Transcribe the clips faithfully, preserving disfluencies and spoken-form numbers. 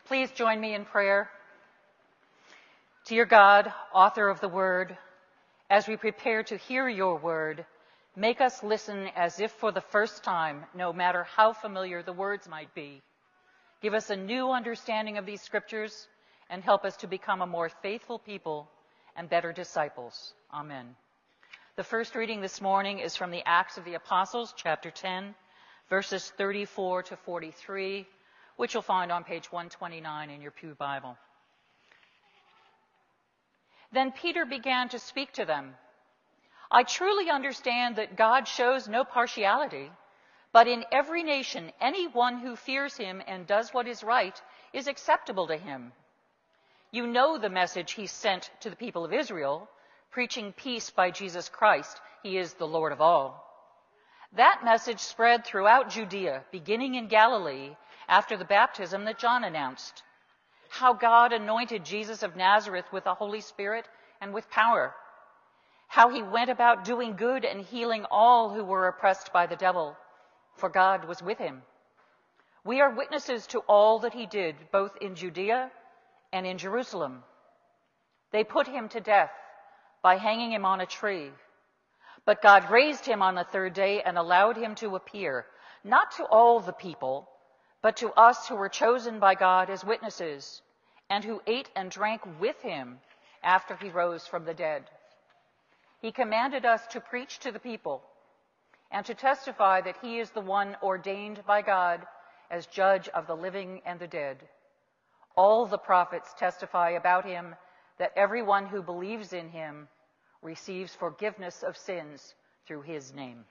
Please join me in prayer. Dear God, author of the word, as we prepare to hear your word, make us listen as if for the first time, no matter how familiar the words might be. Give us a new understanding of these scriptures and help us to become a more faithful people and better disciples. Amen. The first reading this morning is from the Acts of the Apostles, chapter ten, verses thirty-four to forty-three, which you'll find on page one twenty-nine in your Pew Bible. Then Peter began to speak to them. I truly understand that God shows no partiality, but in every nation, anyone who fears him and does what is right is acceptable to him. You know the message he sent to the people of Israel, preaching peace by Jesus Christ. He is the Lord of all. That message spread throughout Judea, beginning in Galilee, after the baptism that John announced. How God anointed Jesus of Nazareth with the Holy Spirit and with power. How he went about doing good and healing all who were oppressed by the devil, for God was with him. We are witnesses to all that he did, both in Judea and in Jerusalem. They put him to death by hanging him on a tree. But God raised him on the third day and allowed him to appear, not to all the people, but to us who were chosen by God as witnesses, and who ate and drank with him after he rose from the dead. He commanded us to preach to the people and to testify that he is the one ordained by God as judge of the living and the dead. All the prophets testify about him that everyone who believes in him receives forgiveness of sins through his name.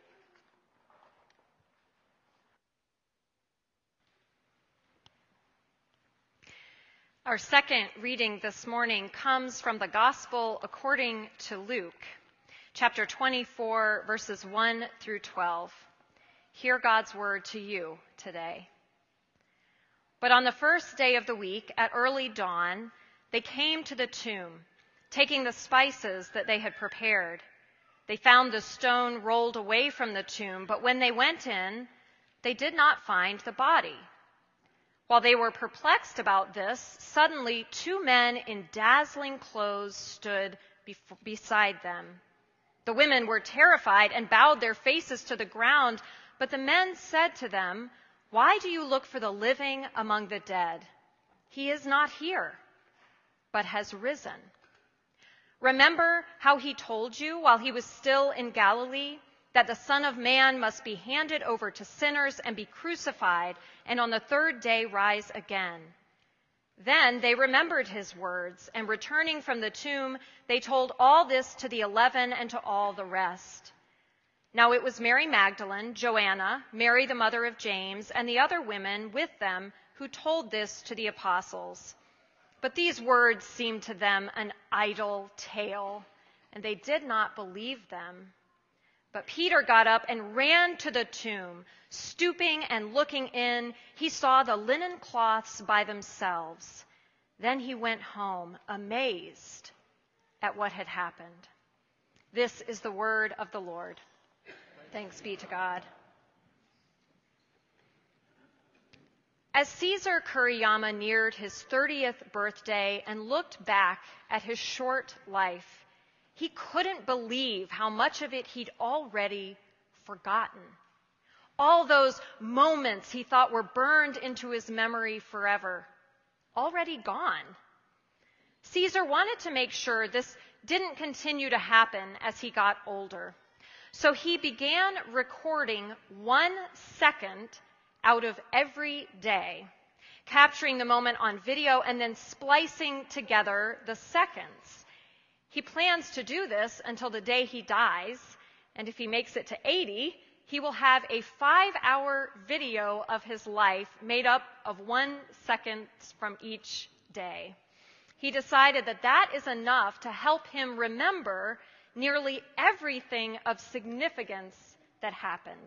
Our second reading this morning comes from the Gospel according to Luke, chapter twenty-four, verses one through twelve. Hear God's word to you today. But on the first day of the week, at early dawn, they came to the tomb, taking the spices that they had prepared. They found the stone rolled away from the tomb, but when they went in, they did not find the body. While they were perplexed about this, suddenly two men in dazzling clothes stood bef- beside them. The women were terrified and bowed their faces to the ground, but the men said to them, "Why do you look for the living among the dead? He is not here, but has risen. Remember how he told you while he was still in Galilee that the Son of Man must be handed over to sinners and be crucified, and on the third day rise again." Then they remembered his words, and returning from the tomb, they told all this to the eleven and to all the rest. Now it was Mary Magdalene, Joanna, Mary the mother of James, and the other women with them who told this to the apostles. But these words seemed to them an idle tale, and they did not believe them. But Peter got up and ran to the tomb. Stooping and looking in, he saw the linen cloths by themselves. Then he went home, amazed at what had happened. This is the word of the Lord. Thanks be to God. As Caesar Kuriyama neared his thirtieth birthday and looked back at his short life, he couldn't believe how much of it he'd already forgotten. All those moments he thought were burned into his memory forever, already gone. Caesar wanted to make sure this didn't continue to happen as he got older. So he began recording one second out of every day, capturing the moment on video and then splicing together the seconds. He plans to do this until the day he dies, and if he makes it to eighty, he will have a five-hour video of his life made up of one second from each day. He decided that that is enough to help him remember nearly everything of significance that happened.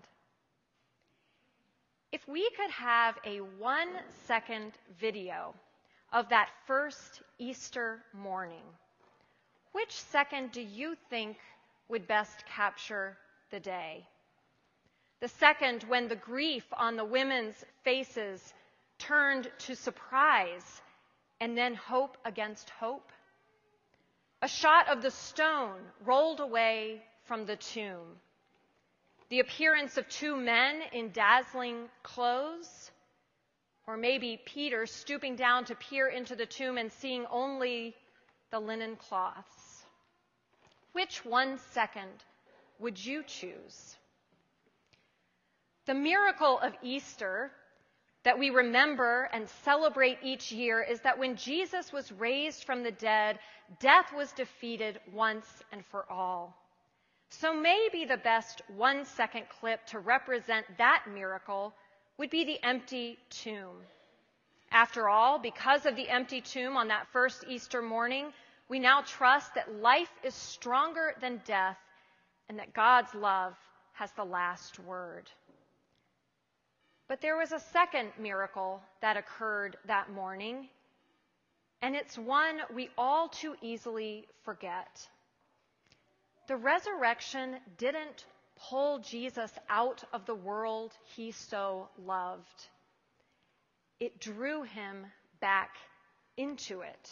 If we could have a one-second video of that first Easter morning, which second do you think would best capture the day? The second when the grief on the women's faces turned to surprise and then hope against hope. A shot of the stone rolled away from the tomb. The appearance of two men in dazzling clothes, or maybe Peter stooping down to peer into the tomb and seeing only the linen cloths. Which one second would you choose? The miracle of Easter that we remember and celebrate each year is that when Jesus was raised from the dead, death was defeated once and for all. So maybe the best one-second clip to represent that miracle would be the empty tomb. After all, because of the empty tomb on that first Easter morning, we now trust that life is stronger than death and that God's love has the last word. But there was a second miracle that occurred that morning, and it's one we all too easily forget. The resurrection didn't pull Jesus out of the world he so loved. It drew him back into it.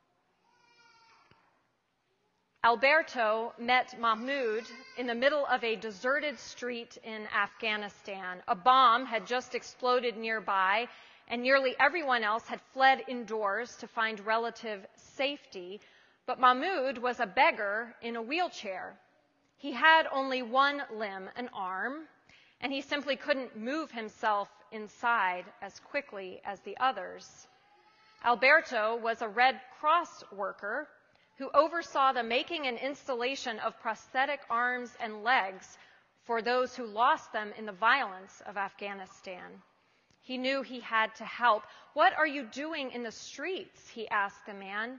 Alberto met Mahmoud in the middle of a deserted street in Afghanistan. A bomb had just exploded nearby, and nearly everyone else had fled indoors to find relative safety. But Mahmoud was a beggar in a wheelchair. He had only one limb, an arm, and he simply couldn't move himself inside as quickly as the others. Alberto was a Red Cross worker who oversaw the making and installation of prosthetic arms and legs for those who lost them in the violence of Afghanistan. He knew he had to help. "What are you doing in the streets?" he asked the man.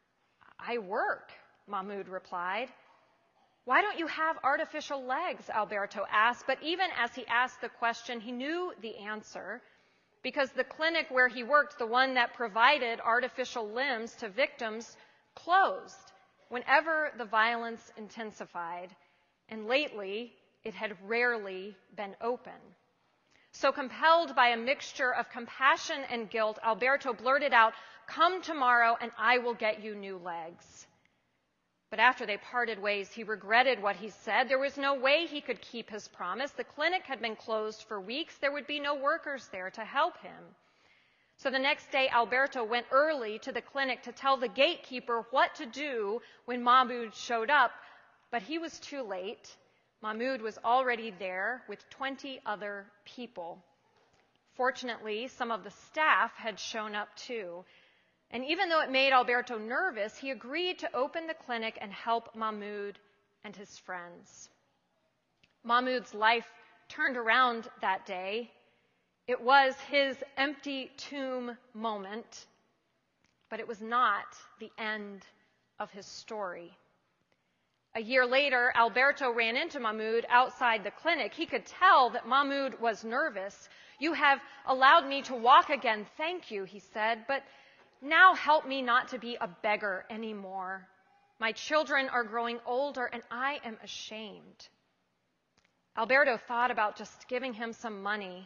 "I work," Mahmoud replied. "Why don't you have artificial legs?" Alberto asked. But even as he asked the question, he knew the answer, because the clinic where he worked, the one that provided artificial limbs to victims, closed whenever the violence intensified, and lately it had rarely been open. So compelled by a mixture of compassion and guilt, Alberto blurted out, "Come tomorrow and I will get you new legs." But after they parted ways, he regretted what he said. There was no way he could keep his promise. The clinic had been closed for weeks. There would be no workers there to help him. So the next day, Alberto went early to the clinic to tell the gatekeeper what to do when Mahmoud showed up, but he was too late. Mahmoud was already there with twenty other people. Fortunately, some of the staff had shown up too. And even though it made Alberto nervous, he agreed to open the clinic and help Mahmoud and his friends. Mahmoud's life turned around that day. It was his empty tomb moment, but it was not the end of his story. A year later, Alberto ran into Mahmoud outside the clinic. He could tell that Mahmoud was nervous. "You have allowed me to walk again, thank you," he said, "but now help me not to be a beggar anymore. My children are growing older and I am ashamed." Alberto thought about just giving him some money.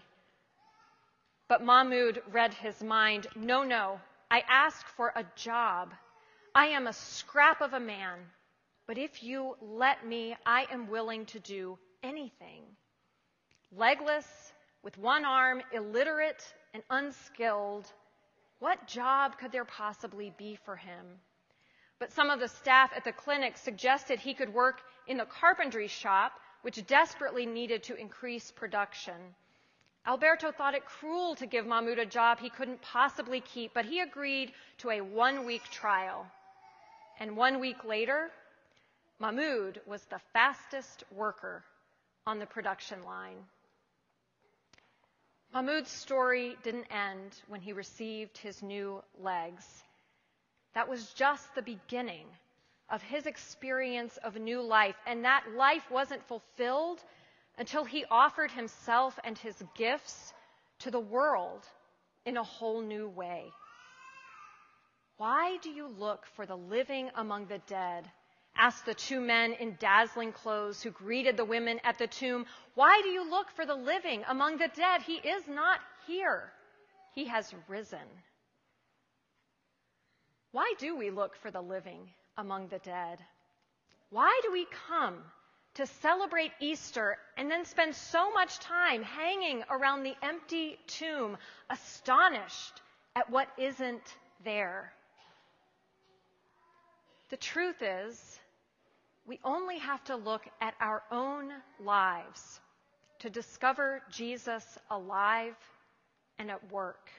But Mahmoud read his mind. "No, no, I asked for a job. I am a scrap of a man. But if you let me, I am willing to do anything." Legless, with one arm, illiterate and unskilled, what job could there possibly be for him? But some of the staff at the clinic suggested he could work in the carpentry shop, which desperately needed to increase production. Alberto thought it cruel to give Mahmoud a job he couldn't possibly keep, but he agreed to a one-week trial. And one week later, Mahmoud was the fastest worker on the production line. Mahmoud's story didn't end when he received his new legs. That was just the beginning of his experience of new life, and that life wasn't fulfilled until he offered himself and his gifts to the world in a whole new way. "Why do you look for the living among the dead?" asked the two men in dazzling clothes who greeted the women at the tomb. "Why do you look for the living among the dead? He is not here. he has risen. Why do we look for the living among the dead? Why do we come to celebrate Easter and then spend so much time hanging around the empty tomb, astonished at what isn't there? The truth is, we only have to look at our own lives to discover Jesus alive and at work.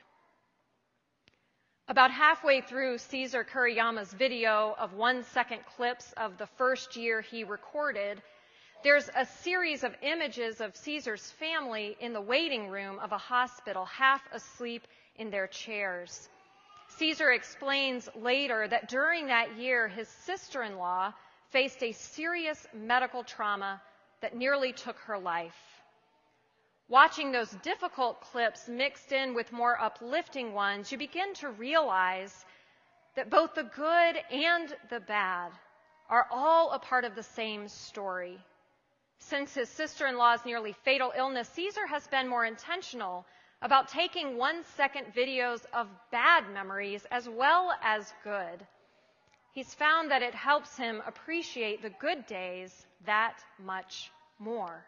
About halfway through Caesar Kuriyama's video of one-second clips of the first year he recorded, there's a series of images of Caesar's family in the waiting room of a hospital, half asleep in their chairs. Caesar explains later that during that year, his sister-in-law faced a serious medical trauma that nearly took her life. Watching those difficult clips mixed in with more uplifting ones, you begin to realize that both the good and the bad are all a part of the same story. Since his sister-in-law's nearly fatal illness, Caesar has been more intentional about taking one-second videos of bad memories as well as good. He's found that it helps him appreciate the good days that much more.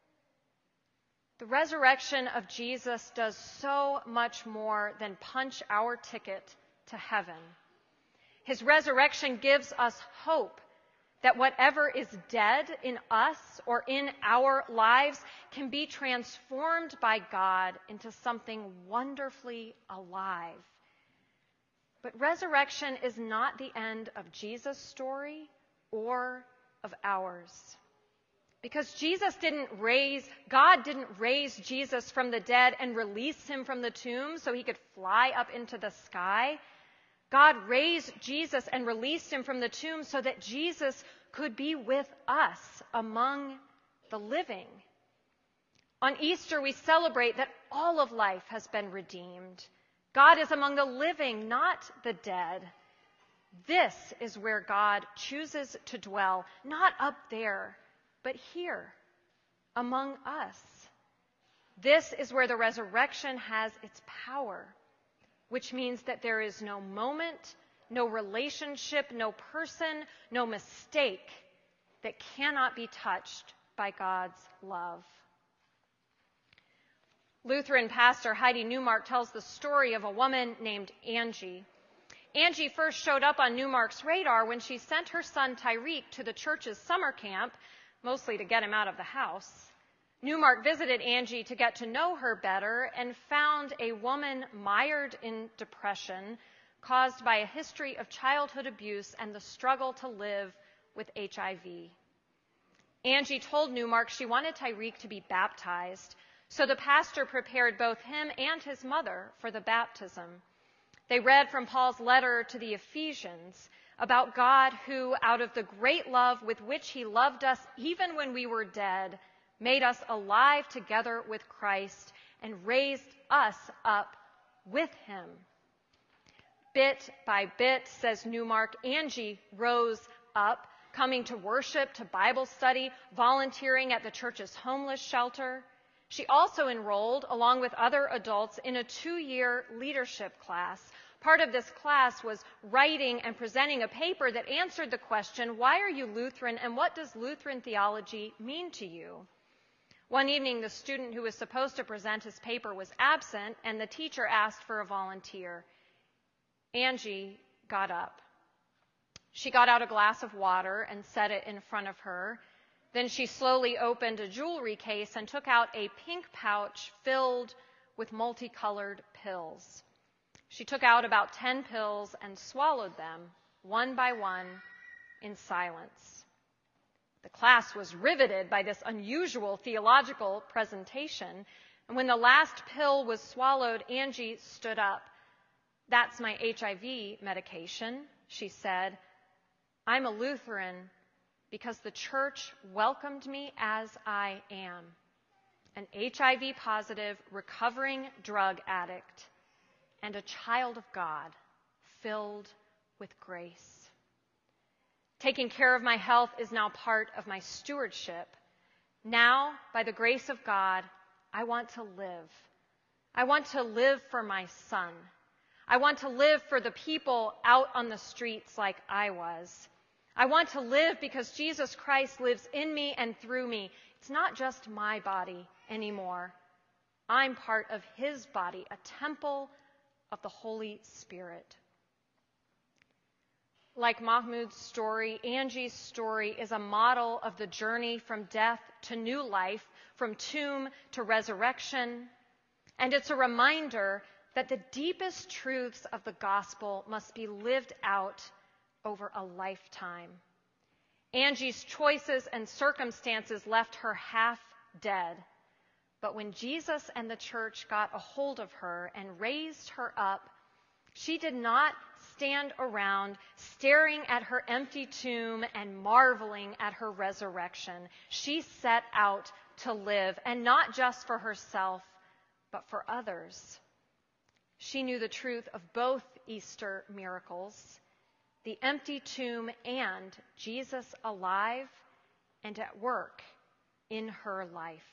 The resurrection of Jesus does so much more than punch our ticket to heaven. His resurrection gives us hope that whatever is dead in us or in our lives can be transformed by God into something wonderfully alive. But resurrection is not the end of Jesus' story or of ours. Because Jesus didn't raise, God didn't raise Jesus from the dead and release him from the tomb so he could fly up into the sky. God raised Jesus and released him from the tomb so that Jesus could be with us among the living. On Easter, we celebrate that all of life has been redeemed. God is among the living, not the dead. This is where God chooses to dwell, not up there, but here, among us. This is where the resurrection has its power, which means that there is no moment, no relationship, no person, no mistake that cannot be touched by God's love. Lutheran pastor Heidi Newmark tells the story of a woman named Angie. Angie first showed up on Newmark's radar when she sent her son Tyreek to the church's summer camp, mostly to get him out of the house. Newmark visited Angie to get to know her better and found a woman mired in depression caused by a history of childhood abuse and the struggle to live with H I V. Angie told Newmark she wanted Tyreek to be baptized, so the pastor prepared both him and his mother for the baptism. They read from Paul's letter to the Ephesians about God who, out of the great love with which he loved us even when we were dead, made us alive together with Christ and raised us up with him. Bit by bit, says Newmark, Angie rose up, coming to worship, to Bible study, volunteering at the church's homeless shelter. She also enrolled, along with other adults, in a two-year leadership class. Part of this class was writing and presenting a paper that answered the question, why are you Lutheran and what does Lutheran theology mean to you? One evening, the student who was supposed to present his paper was absent, and the teacher asked for a volunteer. Angie got up. She got out a glass of water and set it in front of her. Then she slowly opened a jewelry case and took out a pink pouch filled with multicolored pills. She took out about ten pills and swallowed them, one by one, in silence. The class was riveted by this unusual theological presentation, and when the last pill was swallowed, Angie stood up. That's my H I V medication, she said. I'm a Lutheran because the church welcomed me as I am, an H I V positive, recovering drug addict, and a child of God filled with grace. Taking care of my health is now part of my stewardship. Now, by the grace of God, I want to live. I want to live for my son. I want to live for the people out on the streets like I was. I want to live because Jesus Christ lives in me and through me. It's not just my body anymore. I'm part of his body, a temple of the Holy Spirit. Like Mahmoud's story, Angie's story is a model of the journey from death to new life, from tomb to resurrection. And it's a reminder that the deepest truths of the gospel must be lived out over a lifetime. Angie's choices and circumstances left her half dead. But when Jesus and the church got a hold of her and raised her up, she did not stand around staring at her empty tomb and marveling at her resurrection. She set out to live, and not just for herself, but for others. She knew the truth of both Easter miracles, the empty tomb and Jesus alive and at work in her life.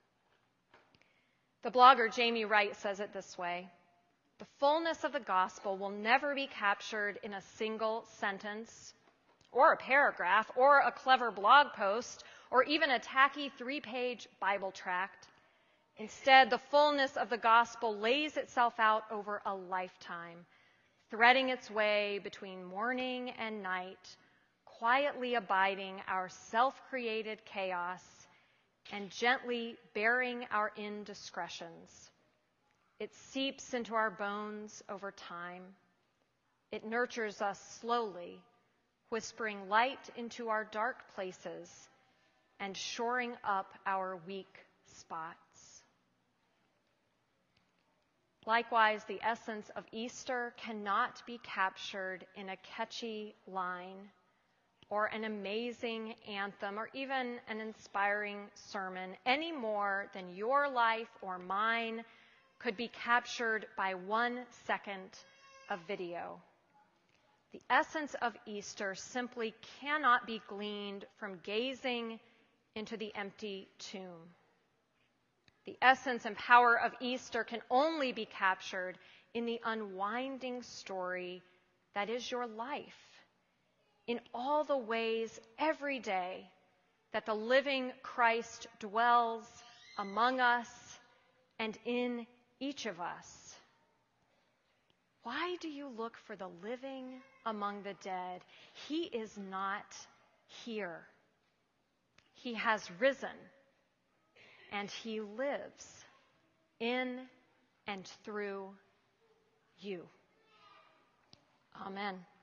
The blogger Jamie Wright says it this way: the fullness of the gospel will never be captured in a single sentence or a paragraph or a clever blog post or even a tacky three-page Bible tract. Instead, the fullness of the gospel lays itself out over a lifetime, threading its way between morning and night, quietly abiding our self-created chaos and gently bearing our indiscretions. It seeps into our bones over time. It nurtures us slowly, whispering light into our dark places and shoring up our weak spots. Likewise, the essence of Easter cannot be captured in a catchy line or an amazing anthem or even an inspiring sermon any more than your life or mine could be captured by one second of video. The essence of Easter simply cannot be gleaned from gazing into the empty tomb. The essence and power of Easter can only be captured in the unwinding story that is your life, in all the ways every day that the living Christ dwells among us and in each of us. Why do you look for the living among the dead? He is not here. He has risen, and he lives in and through you. Amen.